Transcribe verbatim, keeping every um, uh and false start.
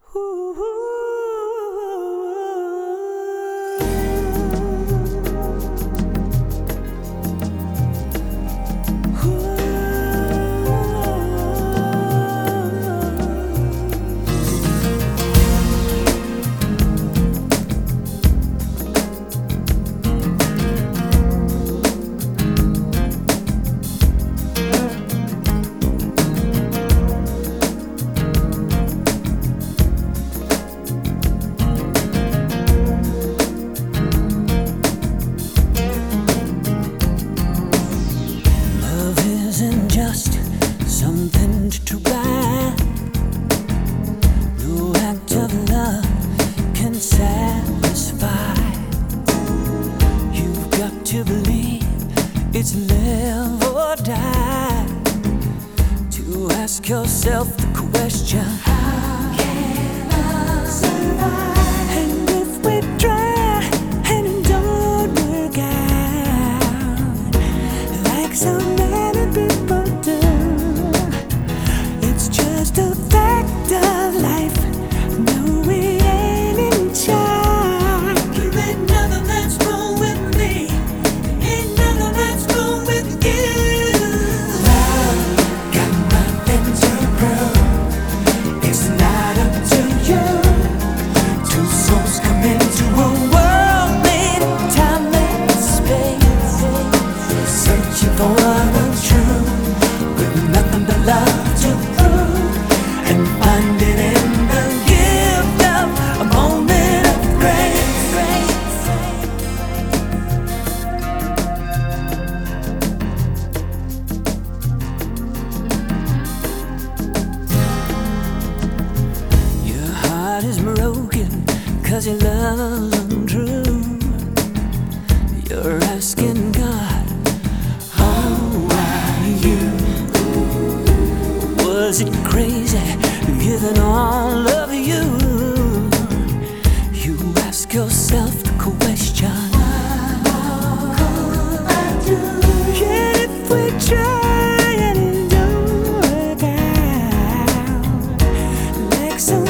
Something to buy. No act of love can satisfy. You've got to believe it's live or die. To ask yourself the question, how can I survive? And if we try and it don't work out, like so many people do, just a fact of life. No, we ain't in charge. There ain't nothing that's wrong with me. Ain't nothing that's wrong with you. Love got nothing to prove. It's not up to you. Two souls come into a world made of time and space, searching for the truth with nothing but love to prove. Is broken 'cause your love's untrue. You're asking God, how are you? Was it crazy giving all of you? You ask yourself the question, what could I do? Yeah, if we try and it don't work out, like some